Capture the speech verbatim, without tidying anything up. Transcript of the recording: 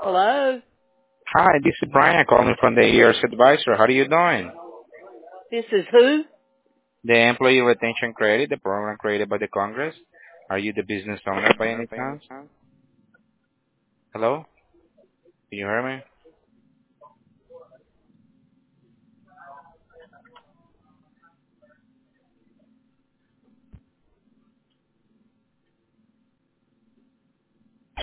Hello, Hi, this is Brian calling from the E R S Advisor. How are you doing? this is who? The Employee Retention Credit, the program created by the Congress. Are you the business owner by any chance? Hello? Can you hear me?